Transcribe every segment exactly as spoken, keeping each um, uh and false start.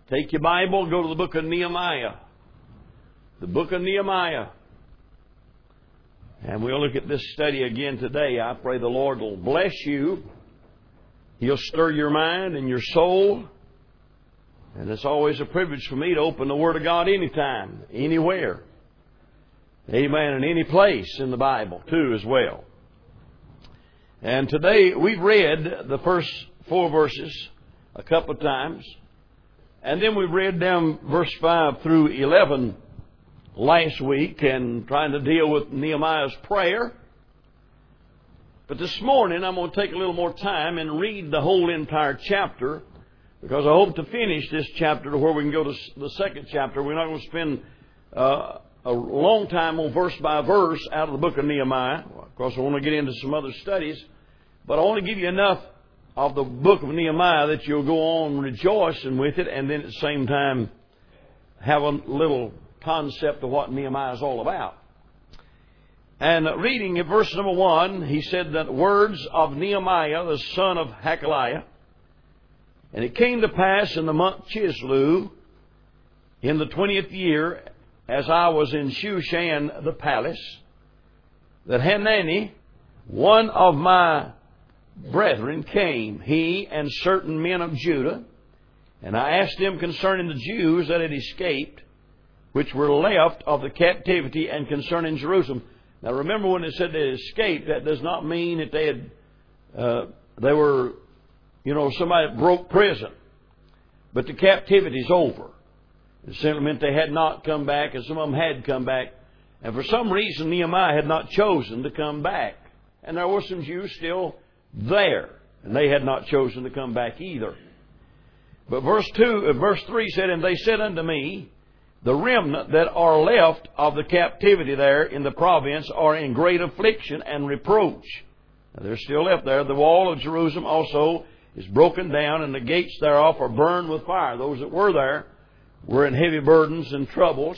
Take your Bible, go to the book of Nehemiah. The book of Nehemiah. And we'll look at this study again today. I pray the Lord will bless you. He'll stir your mind and your soul. And it's always a privilege for me to open the Word of God anytime, anywhere. Amen. In any place in the Bible, too, as well. And today we've read the first four verses a couple of times. And then we read down verse five through eleven last week and trying to deal with Nehemiah's prayer. But this morning I'm going to take a little more time and read the whole entire chapter, because I hope to finish this chapter to where we can go to the second chapter. We're not going to spend uh, a long time on verse by verse out of the book of Nehemiah. Of course, I want to get into some other studies, but I want to give you enough of the book of Nehemiah that you'll go on rejoicing with it, and then at the same time have a little concept of what Nehemiah is all about. And reading in verse number one, he said that words of Nehemiah, the son of Hakaliah. And it came to pass in the month Chislew, in the twentieth year, as I was in Shushan the palace, that Hanani, one of my brethren, came, he and certain men of Judah, and I asked them concerning the Jews that had escaped, which were left of the captivity, and concerning Jerusalem. Now remember, when it said they had escaped, that does not mean that they had, uh, they were, you know, somebody that broke prison. But the captivity is over. It simply meant they had not come back, and some of them had come back. And for some reason, Nehemiah had not chosen to come back. And there were some Jews still there, and they had not chosen to come back either. But verse two, uh, verse three said, and they said unto me, the remnant that are left of the captivity there in the province are in great affliction and reproach. Now, they're still left there. The wall of Jerusalem also is broken down, and the gates thereof are burned with fire. Those that were there were in heavy burdens and troubles.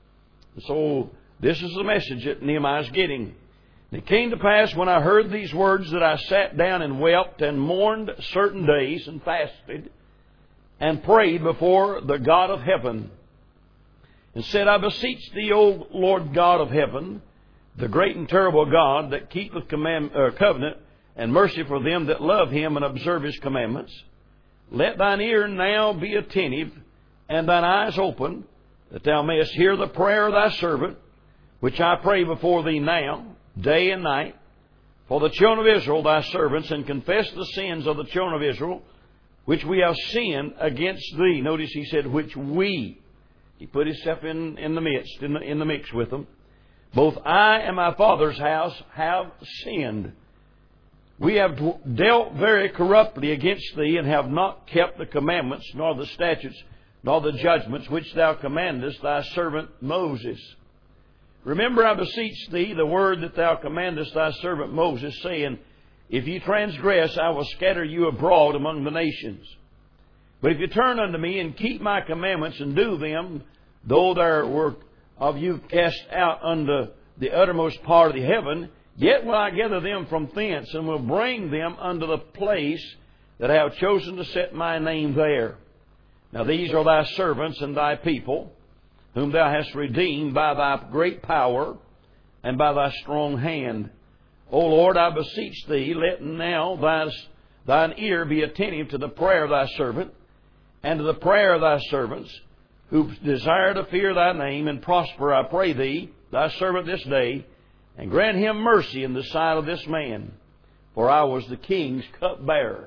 So this is the message that Nehemiah is getting. And it came to pass when I heard these words that I sat down and wept and mourned certain days and fasted and prayed before the God of heaven, and said, I beseech thee, O Lord God of heaven, the great and terrible God that keepeth command, uh, covenant and mercy for them that love him and observe his commandments, let thine ear now be attentive and thine eyes open, that thou mayest hear the prayer of thy servant, which I pray before thee now, day and night, for the children of Israel, thy servants, and confess the sins of the children of Israel, which we have sinned against thee. Notice he said, which we. He put himself in, in the midst, in the, in the mix with them. Both I and my father's house have sinned. We have dealt very corruptly against thee, and have not kept the commandments, nor the statutes, nor the judgments, which thou commandest thy servant Moses. Remember, I beseech thee, the word that thou commandest thy servant Moses, saying, if ye transgress, I will scatter you abroad among the nations. But if you turn unto me and keep my commandments and do them, though there were of you cast out unto the uttermost part of the heaven, yet will I gather them from thence, and will bring them unto the place that I have chosen to set my name there. Now these are thy servants and thy people, whom thou hast redeemed by thy great power and by thy strong hand. O Lord, I beseech thee, let now thy, thine ear be attentive to the prayer of thy servant, and to the prayer of thy servants, who desire to fear thy name and prosper, I pray thee, thy servant this day, and grant him mercy in the sight of this man, for I was the king's cupbearer.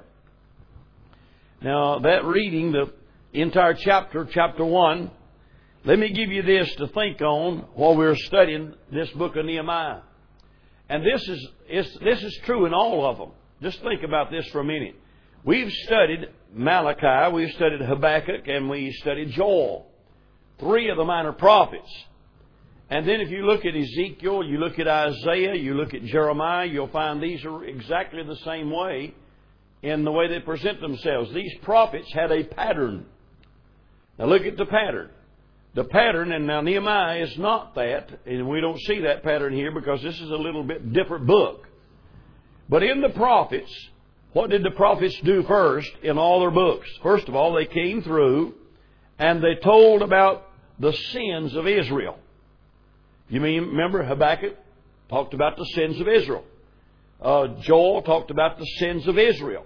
Now, that reading, the entire chapter, chapter one, let me give you this to think on while we're studying this book of Nehemiah. And this is, is, this is true in all of them. Just think about this for a minute. We've studied Malachi, we've studied Habakkuk, and we studied Joel. Three of the minor prophets. And then if you look at Ezekiel, you look at Isaiah, you look at Jeremiah, you'll find these are exactly the same way in the way they present themselves. These prophets had a pattern. Now look at the pattern. The pattern, and now Nehemiah is not that, and we don't see that pattern here because this is a little bit different book. But in the prophets, what did the prophets do first in all their books? First of all, they came through and they told about the sins of Israel. You mean, remember Habakkuk talked about the sins of Israel. Uh, Joel talked about the sins of Israel.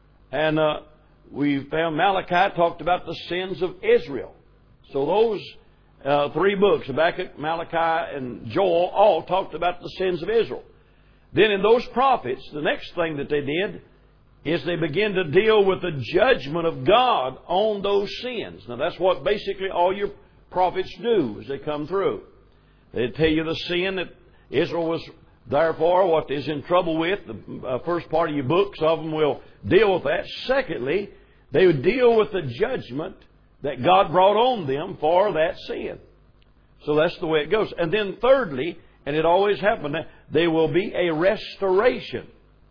And uh, we found Malachi talked about the sins of Israel. So those uh, three books, Habakkuk, Malachi, and Joel, all talked about the sins of Israel. Then in those prophets, the next thing that they did is they began to deal with the judgment of God on those sins. Now that's what basically all your prophets do as they come through. They tell you the sin that Israel was therefore what is in trouble with. The uh, first part of your book, some of them will deal with that. Secondly, they would deal with the judgment that God brought on them for that sin. So that's the way it goes. And then thirdly, and it always happened, there will be a restoration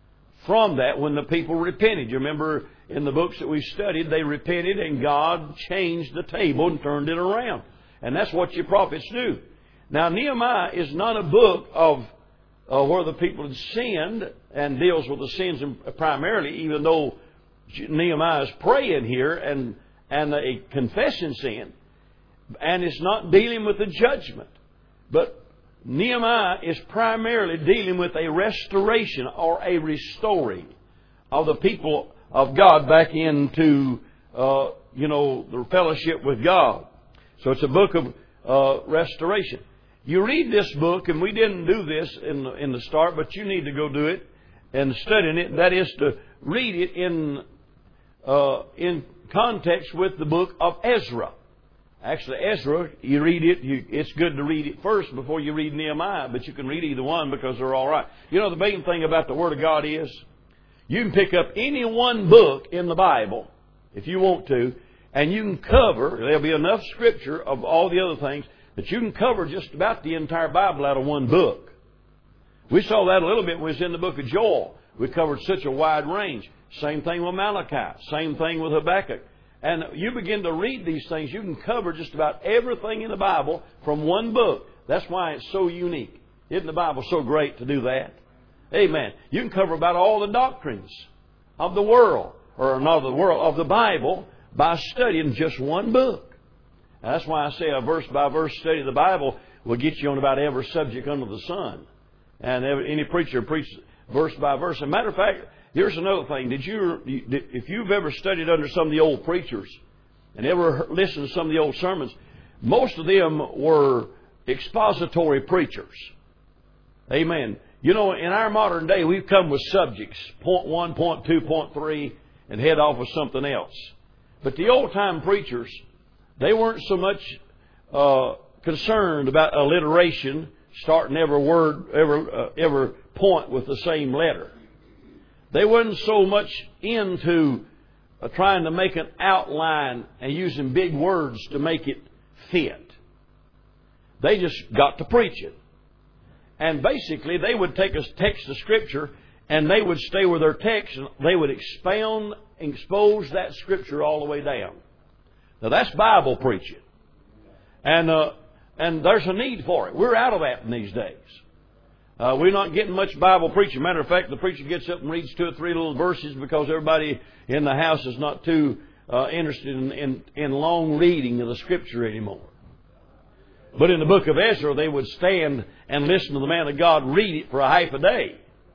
from that when the people repented. You remember in the books that we studied, they repented and God changed the table and turned it around. And that's what your prophets do. Now, Nehemiah is not a book of uh, where the people had sinned and deals with the sins primarily, even though Nehemiah is praying here and, and a confessing sin. And it's not dealing with the judgment. But Nehemiah is primarily dealing with a restoration or a restoring of the people of God back into, uh, you know, the fellowship with God. So it's a book of uh, restoration. You read this book, and we didn't do this in the, in the start, but you need to go do it and study it. That is to read it in uh, in context with the book of Ezra. Actually, Ezra, you read it, you, it's good to read it first before you read Nehemiah, but you can read either one because they're all right. You know, the main thing about the Word of God is you can pick up any one book in the Bible, if you want to, and you can cover, there'll be enough Scripture of all the other things, that you can cover just about the entire Bible out of one book. We saw that a little bit when we was in the book of Joel. We covered such a wide range. Same thing with Malachi. Same thing with Habakkuk. And you begin to read these things, you can cover just about everything in the Bible from one book. That's why it's so unique. Isn't the Bible so great to do that? Amen. You can cover about all the doctrines of the world, or not of the world, of the Bible, by studying just one book. That's why I say a verse-by-verse study of the Bible will get you on about every subject under the sun. And every, any preacher preaches verse by verse. As a matter of fact, here's another thing. Did you, if you've ever studied under some of the old preachers and ever listened to some of the old sermons, most of them were expository preachers. Amen. You know, in our modern day, we've come with subjects, point one, point two, point three, and head off with something else. But the old-time preachers, they weren't so much uh, concerned about alliteration, starting every word, every, uh, every point with the same letter. They wasn't so much into uh, trying to make an outline and using big words to make it fit. They just got to preaching. And basically, they would take a text of Scripture and they would stay with their text and they would expound, expose that Scripture all the way down. Now, that's Bible preaching. And uh, and there's a need for it. We're out of that in these days. Uh, we're not getting much Bible preaching. Matter of fact, the preacher gets up and reads two or three little verses because everybody in the house is not too uh, interested in, in, in long reading of the Scripture anymore. But in the book of Ezra, they would stand and listen to the man of God read it for a half a day.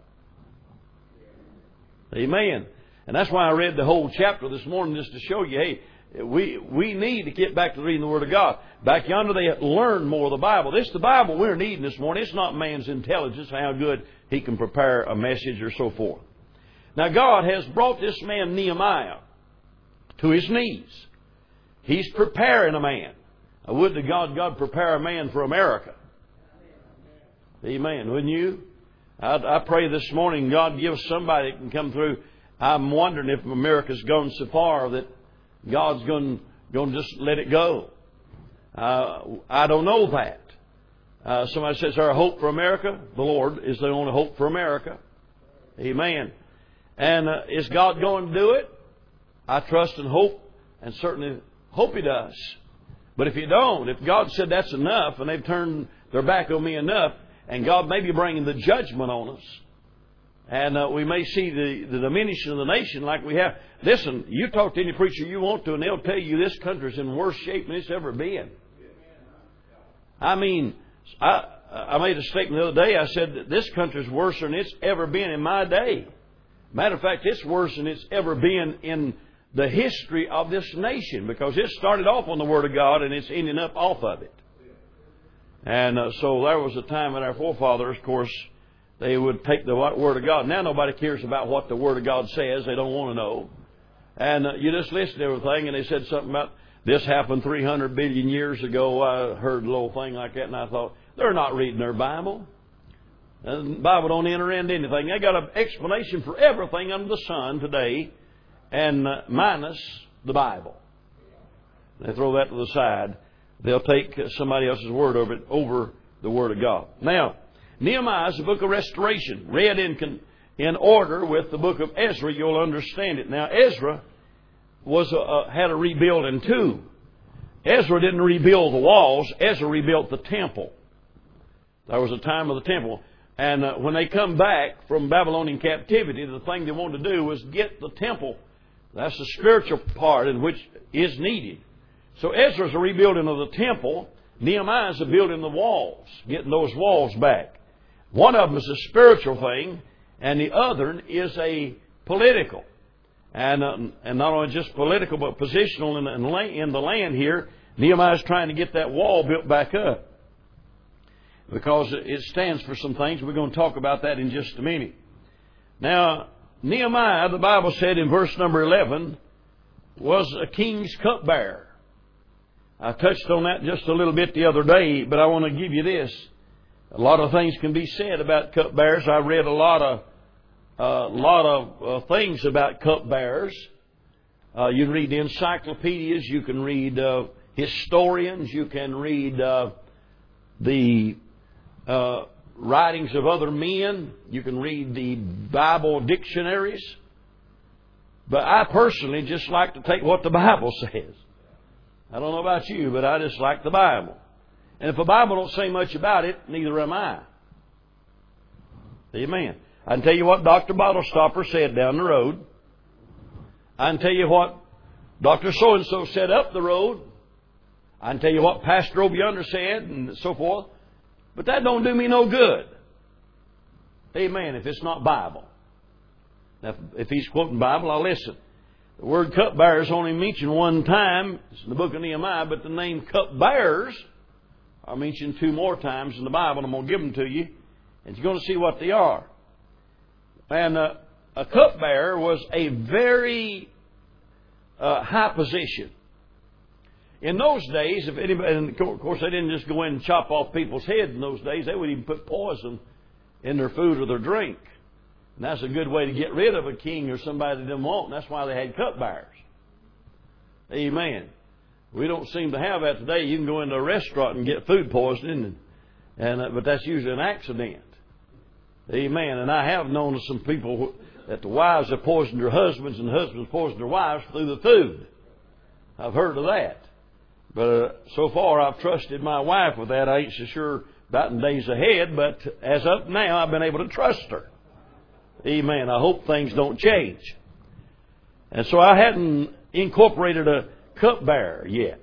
Amen. And that's why I read the whole chapter this morning, just to show you, hey, we we need to get back to reading the Word of God. Back yonder, they learn more of the Bible. This is the Bible we're needing this morning. It's not man's intelligence, how good he can prepare a message or so forth. Now, God has brought this man Nehemiah to his knees. He's preparing a man. I would to God, God prepare a man for America. Amen. Wouldn't you? I, I pray this morning God gives somebody that can come through. I'm wondering if America's gone so far that God's going, going to just let it go. Uh, I don't know that. Uh, somebody says, is there a hope for America? The Lord is the only hope for America. Amen. And uh, is God going to do it? I trust and hope, and certainly hope He does. But if you don't, if God said that's enough, and they've turned their back on me enough, and God may be bringing the judgment on us, And uh, we may see the, the diminishing of the nation like we have. Listen, you talk to any preacher you want to, and they'll tell you this country's in worse shape than it's ever been. I mean, I, I made a statement the other day. I said that this country's worse than it's ever been in my day. Matter of fact, it's worse than it's ever been in the history of this nation, because it started off on the Word of God and it's ending up off of it. And uh, so there was a time when our forefathers, of course, they would take the Word of God. Now nobody cares about what the Word of God says. They don't want to know. And uh, you just listen to everything, and they said something about this happened three hundred billion years ago. I heard a little thing like that, and I thought, they're not reading their Bible. And the Bible don't enter into anything. They got an explanation for everything under the sun today, and uh, minus the Bible. They throw that to the side. They'll take somebody else's word over it, over the Word of God. Now, Nehemiah is a book of restoration. Read in in order with the book of Ezra, you'll understand it. Now, Ezra was a, a, had a rebuilding too. Ezra didn't rebuild the walls. Ezra rebuilt the temple. There was a time of the temple. And uh, when they come back from Babylonian captivity, the thing they wanted to do was get the temple. That's the spiritual part in which is needed. So Ezra's a rebuilding of the temple. Nehemiah's a building the walls, getting those walls back. One of them is a spiritual thing, and the other is a political. And uh, and not only just political, but positional in the, in the land here. Nehemiah's trying to get that wall built back up, because it stands for some things. We're going to talk about that in just a minute. Now, Nehemiah, the Bible said in verse number eleven, was a king's cupbearer. I touched on that just a little bit the other day, but I want to give you this. A lot of things can be said about cupbearers. I read a lot of a uh, lot of uh, things about cupbearers. Uh, you can read the encyclopedias. You can read uh, historians. You can read uh, the uh, writings of other men. You can read the Bible dictionaries. But I personally just like to take what the Bible says. I don't know about you, but I just like the Bible. And if the Bible don't say much about it, neither am I. Amen. I can tell you what Doctor Bottlestopper said down the road. I can tell you what Doctor So-and-so said up the road. I can tell you what Pastor over yonder said and so forth. But that don't do me no good. Amen. If it's not Bible. Now, if he's quoting Bible, I'll listen. The word cupbearer is only mentioned one time. It's in the book of Nehemiah. But the name cupbearers are mentioned two more times in the Bible. I'm going to give them to you. And you're going to see what they are. And uh, a cupbearer was a very uh, high position. In those days, if anybody, and of course they didn't just go in and chop off people's heads in those days. They would even put poison in their food or their drink. And that's a good way to get rid of a king or somebody they didn't want. And that's why they had cupbearers. Amen. We don't seem to have that today. You can go into a restaurant and get food poisoning, and, and uh, but that's usually an accident. Amen. And I have known of some people who, that the wives have poisoned their husbands and the husbands poisoned their wives through the food. I've heard of that. But uh, so far I've trusted my wife with that. I ain't so sure about in days ahead, but as of now I've been able to trust her. Amen. I hope things don't change. And so I hadn't incorporated a cupbearer yet.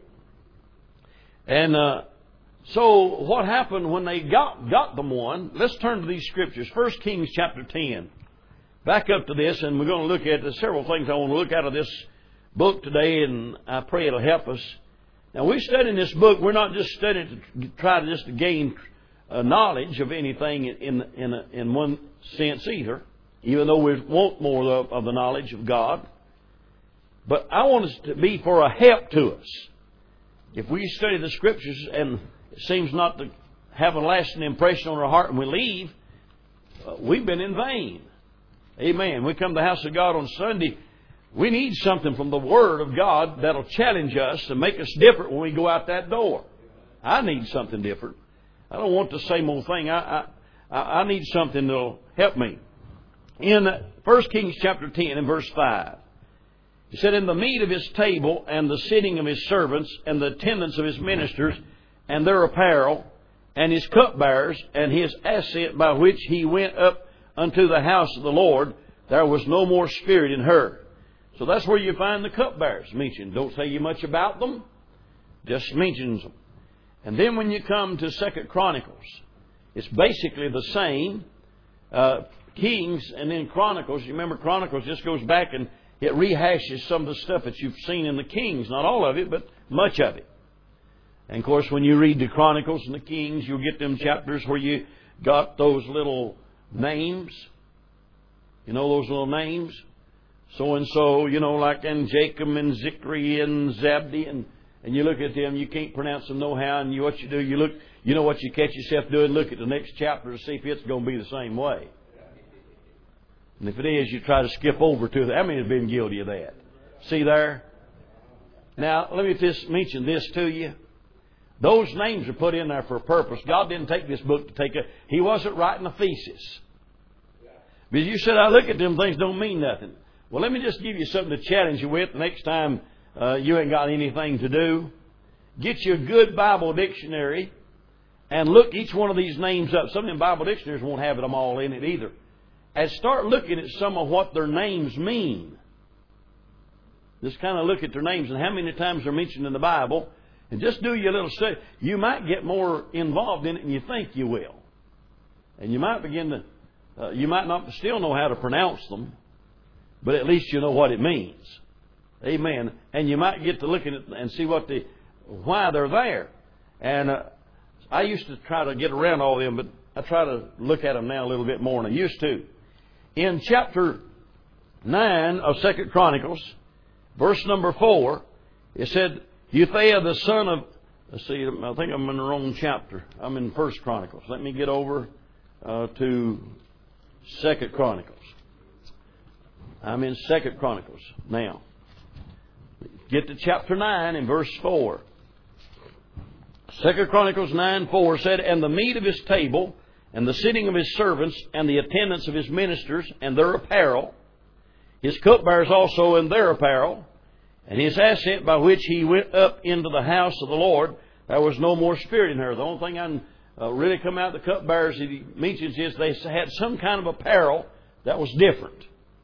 And uh, so what happened when they got, got them one? Let's turn to these scriptures. First Kings chapter ten. Back up to this, and we're going to look at the several things I want to look out of this book today, and I pray it'll help us. Now, we study this book. We're not just studying to try to just to gain uh, knowledge of anything in in in, in one sense either, even though we want more of, of the knowledge of God. But I want it to be for a help to us. If we study the Scriptures and it seems not to have a lasting impression on our heart and we leave, uh, we've been in vain. Amen. We come to the house of God on Sunday. We need something from the Word of God that'll challenge us and make us different when we go out that door. I need something different. I don't want the same old thing. I I, I need something that'll help me. In First Kings chapter ten and verse five, he said, "In the meat of his table and the sitting of his servants and the attendance of his ministers and their apparel and his cupbearers and his ascent by which he went up unto the house of the Lord, there was no more spirit in her. So that's where you find the cupbearers mentioned. Don't say you much about them, just mentions them. And then when you come to Second Chronicles, it's basically the same. Uh, Kings and then Chronicles. You remember Chronicles just goes back and it rehashes some of the stuff that you've seen in the Kings. Not all of it, but much of it. And of course, when you read the Chronicles and the Kings, you'll get them chapters where you got those little names. You know those little names? So and so, you know, like in Jacob and Zikri and Zabdi, and, and you look at them, you can't pronounce them no how, and you, what you do, you look, you know what you catch yourself doing, look at the next chapter to see if it's going to be the same way. And if it is, you try to skip over to it. How many have been guilty of that? See there? Now, let me just mention this to you. Those names are put in there for a purpose. God didn't take this book to take a... He wasn't writing a thesis. Because you said, I look at them things, don't mean nothing. Well, let me just give you something to challenge you with the next time uh, you ain't got anything to do. Get you a good Bible dictionary and look each one of these names up. Some of them Bible dictionaries won't have them all in it either. And start looking at some of what their names mean. Just kind of look at their names and how many times they're mentioned in the Bible. And just do your little study. You might get more involved in it than you think you will. And you might begin to... Uh, you might not still know how to pronounce them, but at least you know what it means. Amen. And you might get to look at it and see what the why they're there. And uh, I used to try to get around all of them, but I try to look at them now a little bit more than I used to. In chapter nine of Second Chronicles, verse number four, it said, Uthaiah the son of... Let's see, I think I'm in the wrong chapter. I'm in First Chronicles. Let me get over uh, to Second Chronicles. I'm in Second Chronicles now. Get to chapter nine and verse four. Second Chronicles nine four said, And the meat of his table, and the sitting of his servants, and the attendance of his ministers, and their apparel, his cupbearers also and their apparel, and his ascent by which he went up into the house of the Lord, there was no more spirit in her. The only thing I can uh, really come out of the cupbearers that he mentions is they had some kind of apparel that was different.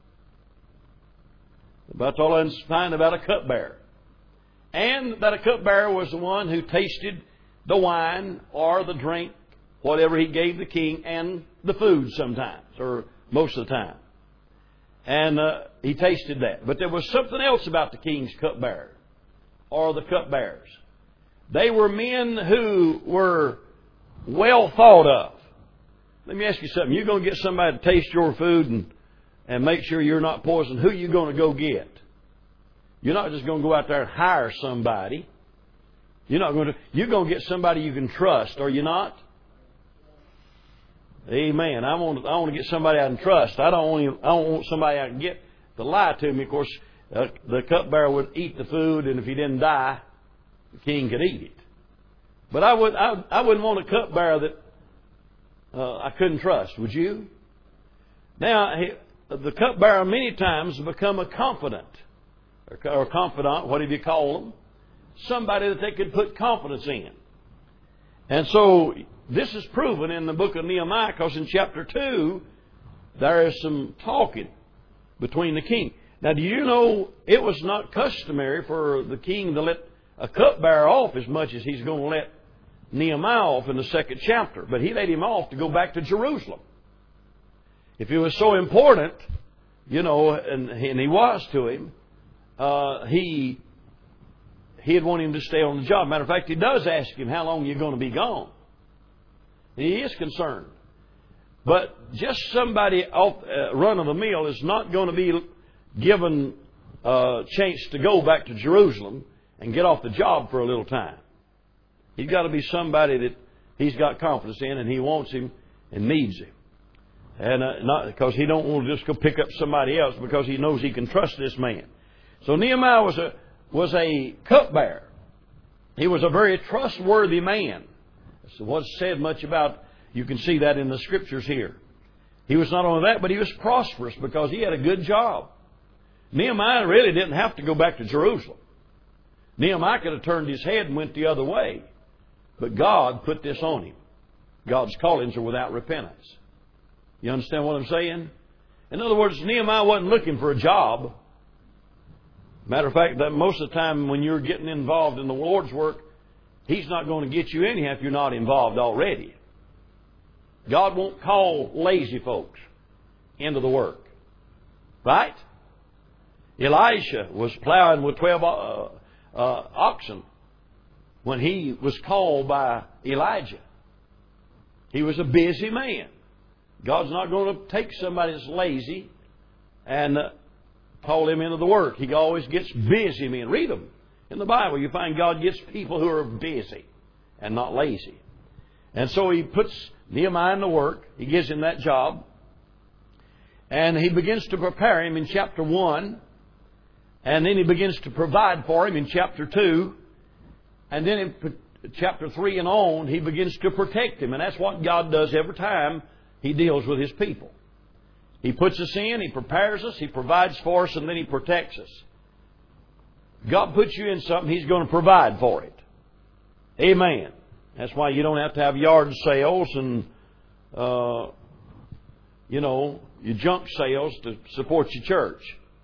That's all I can find about a cupbearer. And that a cupbearer was the one who tasted the wine or the drink, whatever he gave the king, and the food sometimes, or most of the time. And uh, he tasted that. But there was something else about the king's cupbearer, or the cupbearers. They were men who were well thought of. Let me ask you something. You're going to get somebody to taste your food and, and make sure you're not poisoned. Who are you going to go get? You're not just going to go out there and hire somebody. You're not going to. You're going to get somebody you can trust, are you not? Amen. I want. I want to get somebody I can trust. I don't want. I don't want somebody I can get to lie to me. Of course, uh, the cupbearer would eat the food, and if he didn't die, the king could eat it. But I would. I, I wouldn't want a cupbearer that uh, I couldn't trust. Would you? Now, he, the cupbearer many times become a confidant, or, or confidant, whatever you call them, somebody that they could put confidence in. And so this is proven in the book of Nehemiah, because in chapter two, there is some talking between the king. Now, do you know it was not customary for the king to let a cupbearer off as much as he's going to let Nehemiah off in the second chapter? But he let him off to go back to Jerusalem. If it was so important, you know, and, and he was to him, uh, he he'd want him to stay on the job. Matter of fact, he does ask him, how long are you going to be gone? He is concerned. But just somebody off uh, run of the mill is not going to be given a chance to go back to Jerusalem and get off the job for a little time. He's got to be somebody that he's got confidence in, and he wants him and needs him. And uh, not because he don't want to just go pick up somebody else, because he knows he can trust this man. So Nehemiah was a was a cupbearer. He was a very trustworthy man. So what's said much about, you can see that in the scriptures here. He was not only that, but he was prosperous because he had a good job. Nehemiah really didn't have to go back to Jerusalem. Nehemiah could have turned his head and went the other way. But God put this on him. God's callings are without repentance. You understand what I'm saying? In other words, Nehemiah wasn't looking for a job. Matter of fact, that most of the time when you're getting involved in the Lord's work, He's not going to get you anyhow if you're not involved already. God won't call lazy folks into the work. Right? Elisha was plowing with twelve uh, uh, oxen when he was called by Elijah. He was a busy man. God's not going to take somebody that's lazy and uh, call him into the work. He always gets busy men. Read them. In the Bible, you find God gets people who are busy and not lazy. And so He puts Nehemiah in the work. He gives him that job. And He begins to prepare him in chapter one. And then He begins to provide for him in chapter two. And then in chapter three and on, He begins to protect him. And that's what God does every time He deals with His people. He puts us in, He prepares us, He provides for us, and then He protects us. God puts you in something, He's going to provide for it. Amen. That's why you don't have to have yard sales and, uh, you know, your junk sales to support your church.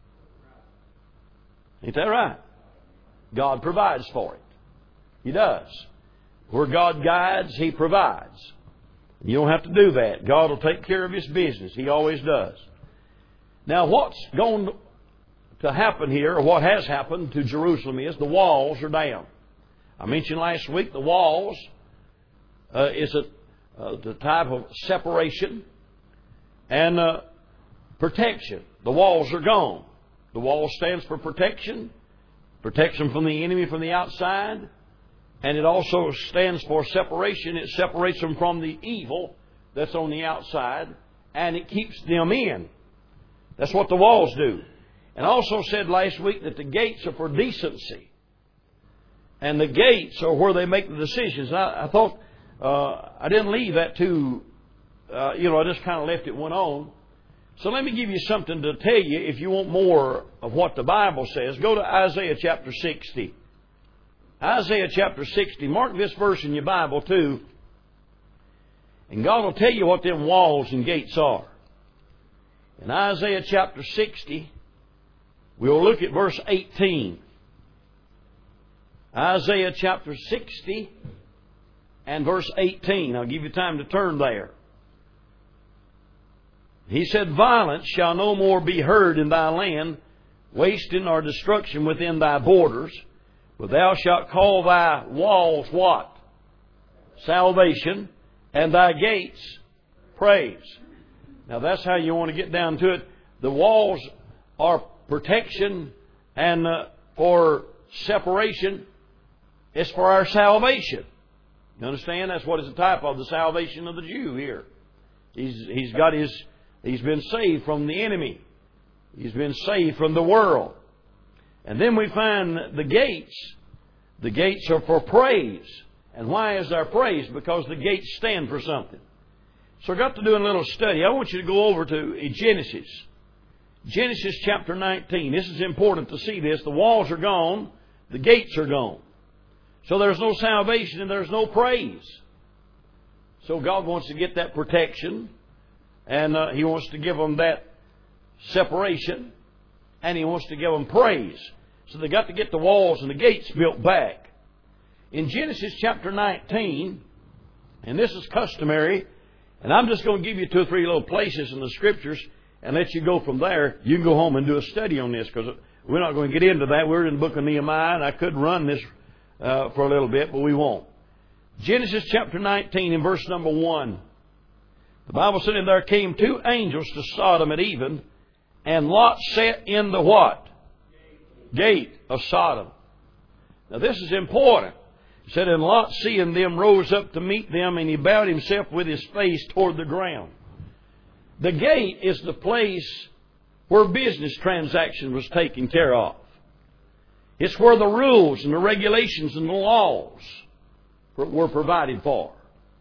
Ain't that right? God provides for it. He does. Where God guides, He provides. You don't have to do that. God will take care of His business. He always does. Now, what's going to happen here, or what has happened to Jerusalem, is the walls are down. I mentioned last week the walls uh, is a, uh, the type of separation and uh, protection. The walls are gone. The wall stands for protection, protection from the enemy from the outside. And it also stands for separation. It separates them from the evil that's on the outside, and it keeps them in. That's what the walls do. And I also said last week that the gates are for decency. And the gates are where they make the decisions. I, I thought uh, I didn't leave that too, uh, you know, I just kind of left it went on. So let me give you something to tell you if you want more of what the Bible says. Go to Isaiah chapter sixty. Isaiah chapter sixty. Mark this verse in your Bible too. And God will tell you what them walls and gates are. In Isaiah chapter sixty, we'll look at verse eighteen. Isaiah chapter sixty and verse eighteen. I'll give you time to turn there. He said, "Violence shall no more be heard in thy land, wasting or destruction within thy borders. But thou shalt call thy walls" what? Salvation. "And thy gates praise." Now that's how you want to get down to it. The walls are protection and uh, for separation. It's for our salvation. You understand? That's what is the type of the salvation of the Jew here. He's, he's got his, he's been saved from the enemy. He's been saved from the world. And then we find the gates. The gates are for praise. And why is there praise? Because the gates stand for something. So I got to do a little study. I want you to go over to Genesis. Genesis chapter nineteen. This is important to see this. The walls are gone. The gates are gone. So there's no salvation and there's no praise. So God wants to get that protection. And uh, He wants to give them that separation. And He wants to give them praise. So they got to get the walls and the gates built back. In Genesis chapter nineteen, and this is customary, and I'm just going to give you two or three little places in the Scriptures and let you go from there. You can go home and do a study on this because we're not going to get into that. We're in the book of Nehemiah, and I could run this uh, for a little bit, but we won't. Genesis chapter nineteen and verse number one. The Bible said, "And there came two angels to Sodom at even, and Lot sat in the" what? Gate of Sodom. Now this is important. It said, "And Lot, seeing them, rose up to meet them, and he bowed himself with his face toward the ground." The gate is the place where business transaction was taken care of. It's where the rules and the regulations and the laws were provided for.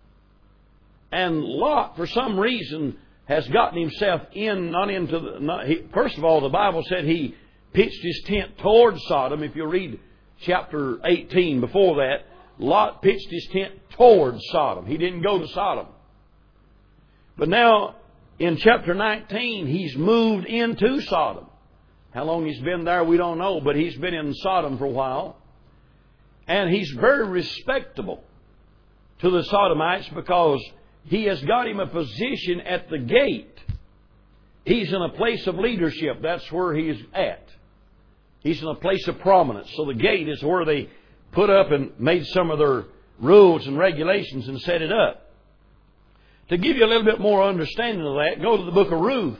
And Lot, for some reason, has gotten himself in, not into the... Not, he, first of all, the Bible said he pitched his tent toward Sodom. If you read chapter eighteen before that, Lot pitched his tent toward Sodom. He didn't go to Sodom. But now, in chapter nineteen, he's moved into Sodom. How long he's been there, we don't know, but he's been in Sodom for a while. And he's very respectable to the Sodomites because he has got him a position at the gate. He's in a place of leadership. That's where he's at. He's in a place of prominence. So the gate is where they put up and made some of their rules and regulations and set it up. To give you a little bit more understanding of that, go to the book of Ruth.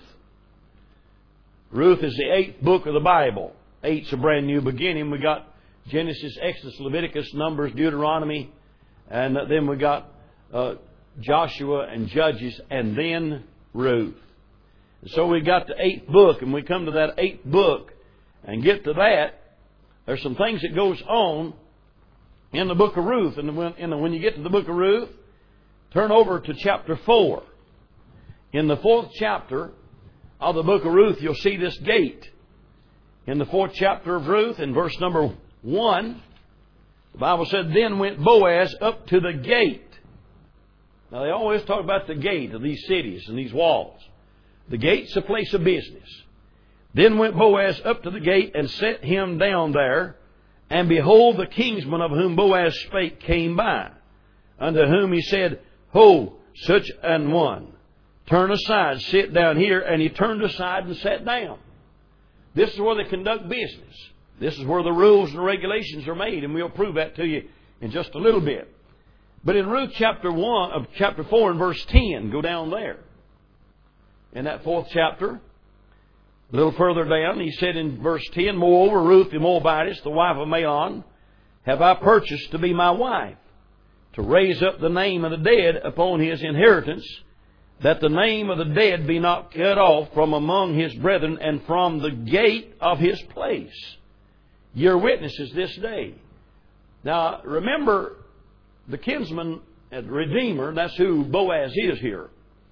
Ruth is the eighth book of the Bible. Eight's a brand new beginning. We got Genesis, Exodus, Leviticus, Numbers, Deuteronomy, and then we got uh, Joshua and Judges, and then Ruth. So we got the eighth book, and we come to that eighth book and get to that. There's some things that goes on in the book of Ruth, and when, and when you get to the book of Ruth, turn over to chapter four. In the fourth chapter of the book of Ruth, you'll see this gate. In the fourth chapter of Ruth, in verse number one, the Bible said, "Then went Boaz up to the gate." Now, they always talk about the gate of these cities and these walls. The gate's a place of business. "Then went Boaz up to the gate and set him down there. And behold, the kinsman of whom Boaz spake came by, unto whom he said, Ho, such an one, turn aside, sit down here. And he turned aside and sat down." This is where they conduct business. This is where the rules and regulations are made, and we'll prove that to you in just a little bit. But in Ruth chapter one of chapter four and verse ten, go down there. In that fourth chapter, a little further down, he said in verse ten, "Moreover, Ruth the Moabitess, the wife of Mahlon, have I purchased to be my wife, to raise up the name of the dead upon his inheritance, that the name of the dead be not cut off from among his brethren and from the gate of his place. You're witnesses this day." Now, remember, the kinsman, the Redeemer, that's who Boaz is here.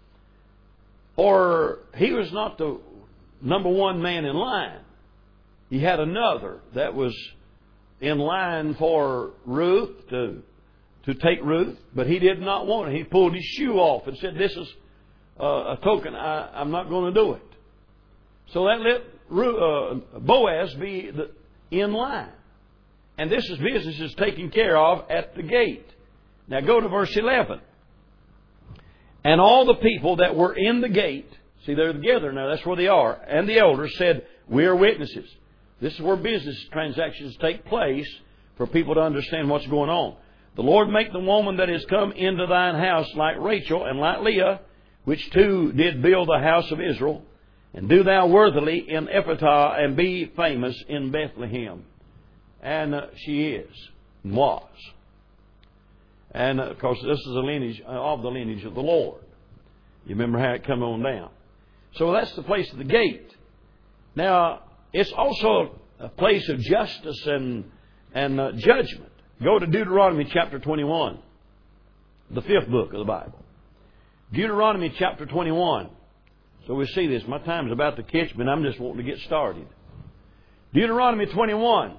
For he was not the number one man in line. He had another that was in line for Ruth, to, to take Ruth, but he did not want it. He pulled his shoe off and said, "This is uh, a token. I, I'm not going to do it." So that let Ruth, uh, Boaz be the, in line. And this is business is taken care of at the gate. Now go to verse eleven. "And all the people that were in the gate," see, they're together now, that's where they are, "and the elders said, We are witnesses." This is where business transactions take place for people to understand what's going on. "The Lord make the woman that is come into thine house like Rachel and like Leah, which two did build the house of Israel, and do thou worthily in Ephratah, and be famous in Bethlehem." And uh, she is, and was. And uh, of course, this is a lineage uh, of the lineage of the Lord. You remember how it come on down. So that's the place of the gate. Now, it's also a place of justice and, and uh, judgment. Go to Deuteronomy chapter twenty-one, the fifth book of the Bible. Deuteronomy chapter twenty-one. So we see this. My time's about to catch me, and I'm just wanting to get started. Deuteronomy twenty-one.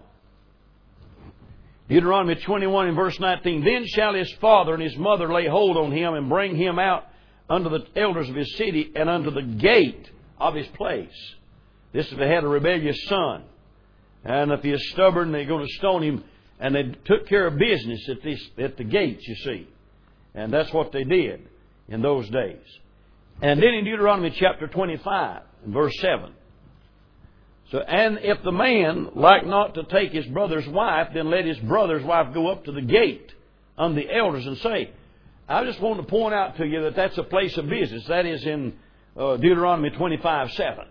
Deuteronomy twenty-one and verse nineteen. "Then shall his father and his mother lay hold on him, and bring him out unto the elders of his city, and unto the gate of his place." This is if they had a rebellious son. And if he is stubborn, they're going to stone him. And they took care of business at, this, at the gates, you see. And that's what they did in those days. And then in Deuteronomy chapter twenty-five, and verse seven. So, "And if the man like not to take his brother's wife, then let his brother's wife go up to the gate unto the elders and say," I just want to point out to you that that's a place of business. That is in uh, Deuteronomy twenty-five seven.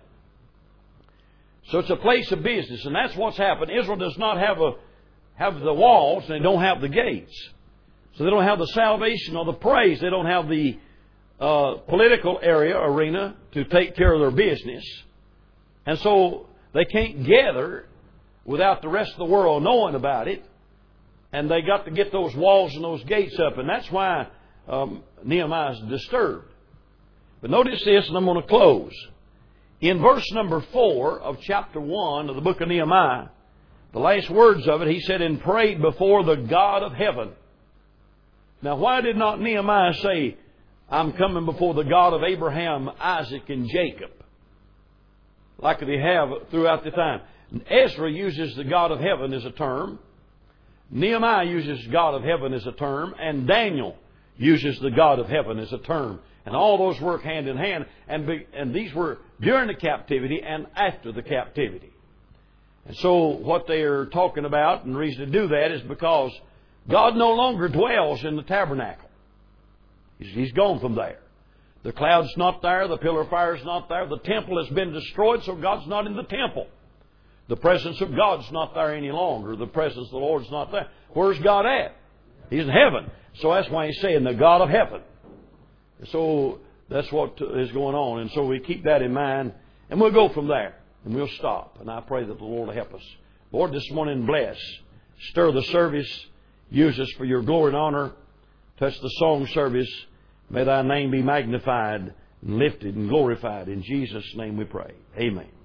So it's a place of business, and that's what's happened. Israel does not have a have the walls, and they don't have the gates. So they don't have the salvation or the praise. They don't have the uh, political area, arena, to take care of their business. And so they can't gather without the rest of the world knowing about it. And they got to get those walls and those gates up. And that's why um, Nehemiah is disturbed. But notice this, and I'm going to close. In verse number four of chapter one of the book of Nehemiah, the last words of it, he said, "And prayed before the God of heaven." Now, why did not Nehemiah say, I'm coming before the God of Abraham, Isaac, and Jacob, like they have throughout the time. Ezra uses the God of heaven as a term. Nehemiah uses God of heaven as a term. And Daniel uses the God of heaven as a term. And all those work hand in hand. And, be, and these were during the captivity and after the captivity. And so what they are talking about, and the reason to do that is because God no longer dwells in the tabernacle. He's, he's gone from there. The cloud's not there. The pillar of fire's not there. The temple has been destroyed, so God's not in the temple. The presence of God's not there any longer. The presence of the Lord's not there. Where's God at? He's in heaven. So that's why he's saying the God of heaven. So that's what is going on. And so we keep that in mind. And we'll go from there. And we'll stop. And I pray that the Lord will help us. Lord, this morning bless. Stir the service. Use us for your glory and honor. Touch the song service. May thy name be magnified and lifted and glorified. In Jesus' name we pray. Amen.